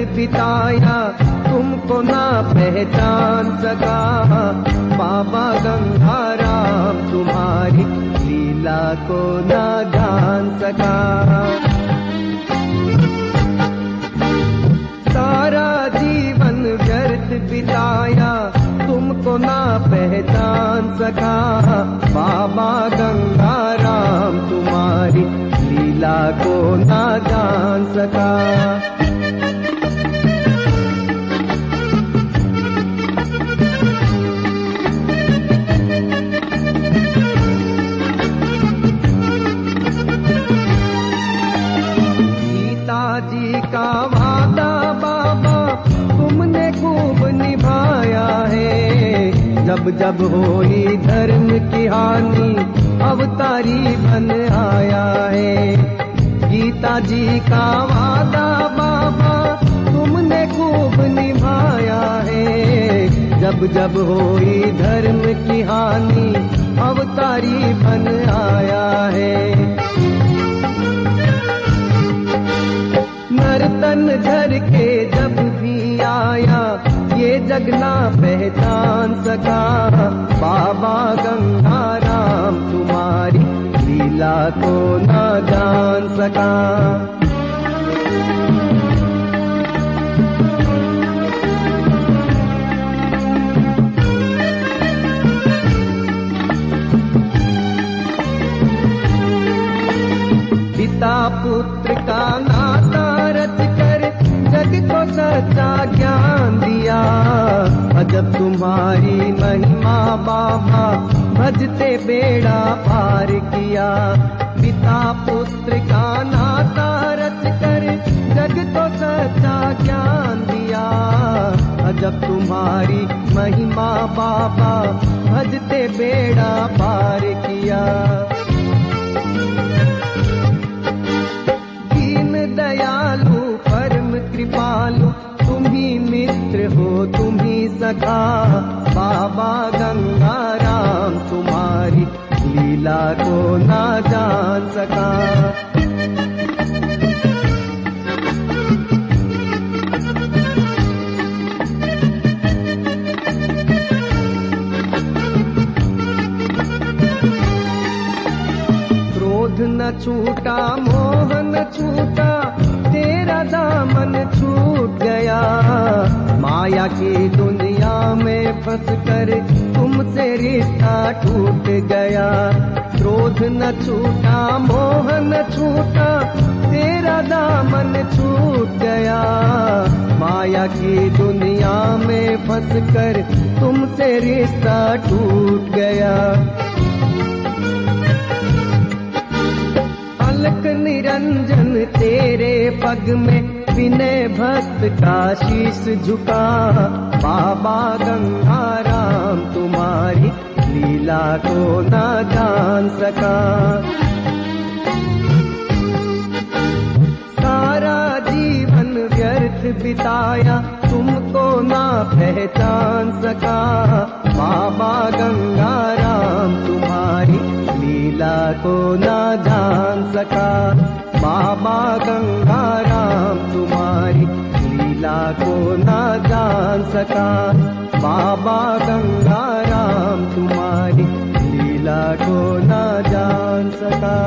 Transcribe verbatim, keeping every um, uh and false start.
बिताया तुमको ना पहचान सका। बाबा गंगाराम तुम्हारी लीला को ना जान सका। सारा जीवन व्यर्थ बिताया तुमको ना पहचान सका। बाबा गंगाराम तुम्हारी लीला को ना जान सका। जी का वादा बाबा तुमने खूब निभाया है। जब जब होई धर्म की हानि अवतारी बन आया है। गीता जी का वादा बाबा तुमने खूब निभाया है। जब जब होई धर्म की हानि अवतारी बन आया है। नर्तन झर के जब भी आया ये जगना पहचान सका। बाबा गंगाराम तुम्हारी लीला को ना जान सका। पिता पुत्र का नाता रच कर जग को सच्चा ज्ञान दिया। अजब तुम्हारी महिमा बाबा भजते बेड़ा पार किया। पिता पुत्र का नाता रच कर जग को सच्चा ज्ञान दिया। अजब तुम्हारी महिमा बाबा भजते बेड़ा पार किया। दयालु परम कृपालु तुम ही मित्र हो तुम ही सखा। बाबा गंगाराम तुम्हारी लीला को ना जान सका। क्रोध न छूटा मोह न छूटा तेरा दामन छूट गया। माया की दुनिया में फंस कर तुमसे रिश्ता टूट गया। क्रोध न छूटा मोह न छूटा तेरा दामन छूट गया। माया की दुनिया में फंस कर तुमसे रिश्ता टूट गया। अलक निरंजन तेरे पग में विनय भक्त का शीश झुका। बाबा गंगाराम तुम्हारी लीला को ना जान सका। सारा जीवन व्यर्थ बिताया तुमको ना पहचान सका। बाबा गंगाराम तुम्हारी लीला को ना जान सका। बाबा गंगाराम तुम्हारी लीला को ना जान सका। बाबा गंगाराम तुम्हारी लीला को ना जान सका।